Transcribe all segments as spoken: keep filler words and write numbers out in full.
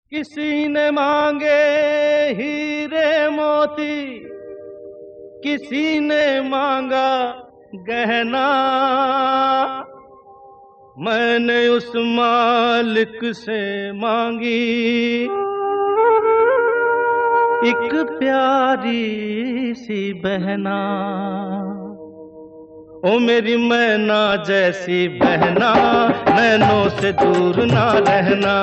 किसी ने मांगे हीरे मोती, किसी ने मांगा गहना। मैंने उस मालिक से मांगी एक प्यारी सी बहना। ओ मेरी मैना जैसी बहना, नैनों से दूर ना रहना।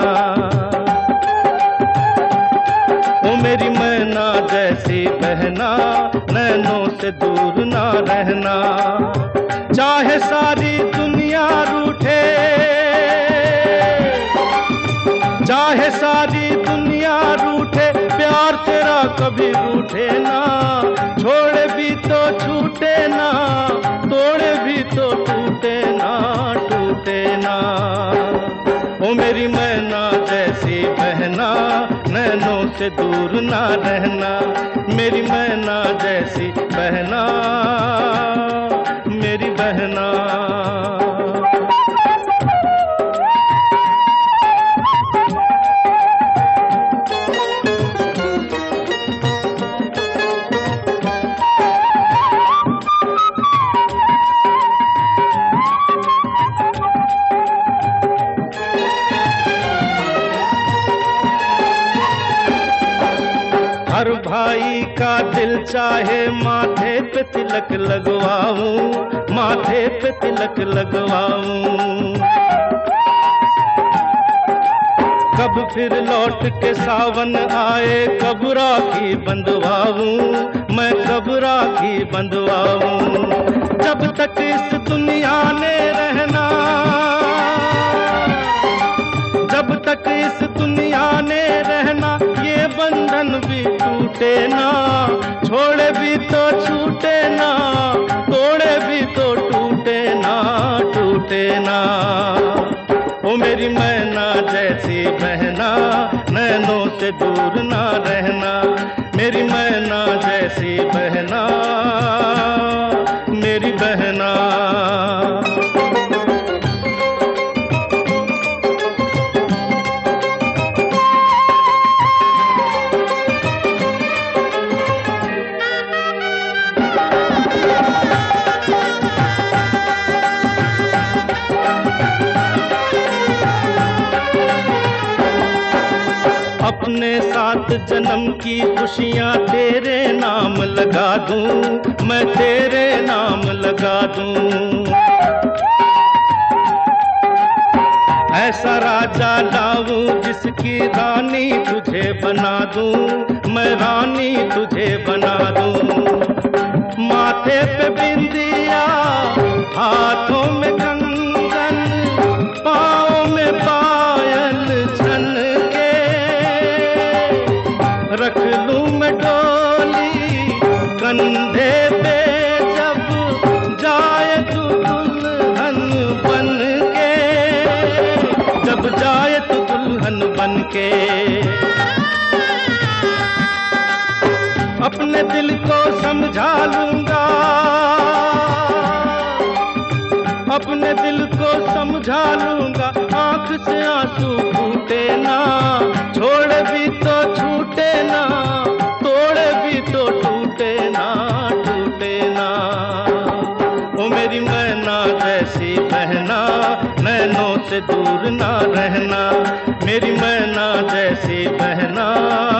ओ मेरी मैना जैसी बहना, नैनों से दूर ना रहना। चाहे सारी दुनिया रूठे, चाहे सारी दुनिया रूठे, प्यार तेरा कभी रूठे ना। छोड़े भी तो छूटे ना, तोड़े भी तो टूटे ना, टूटे ना। ओ मेरी मैना जैसी बहना, नैनों से दूर ना रहना। मेरी मैना जैसी बहना, मेरी बहना। हर भाई का दिल चाहे माथे पे तिलक लगवाऊं, माथे पे तिलक लगवाऊं। कब फिर लौट के सावन आए, कब राखी बंधवाऊं, मैं कब राखी बंधवाऊं। जब तक इस दुनिया ने रहना, जब तक इस दुनिया ने रहना, ये बंधन भी टूटे ना। छोड़े भी तो छूटे ना, तोड़े भी तो टूटे ना, टूटे ना। ओ मेरी मैना जैसी बहना, नैनों से दूर ना रहना। मेरी मैना जैसी बहना, मेरी बहना। अपने सात जन्म की खुशियाँ तेरे नाम लगा दूं, मैं तेरे नाम लगा दूं। ऐसा राजा लाऊं जिसकी रानी तुझे बना दूं, मैं रानी तुझे बना दूं। माथे पे बिंदिया, हाथों में कंगन, पाँव में पायल छन के, रख लूं मैं डोली कंधे पे जब जाए तू दुल्हन बन के, जब जाए तू दुल्हन बन के। अपने दिल को समझा लूंगा, अपने दिल को समझा लूंगा। आंख से आंसू फूटे ना, छोड़े भी तो छूटे ना, तोड़े भी तो टूटे ना, टूटे ना। ओ मेरी मैना जैसी बहना, नैनों से दूर ना रहना। मेरी मैना जैसी बहना,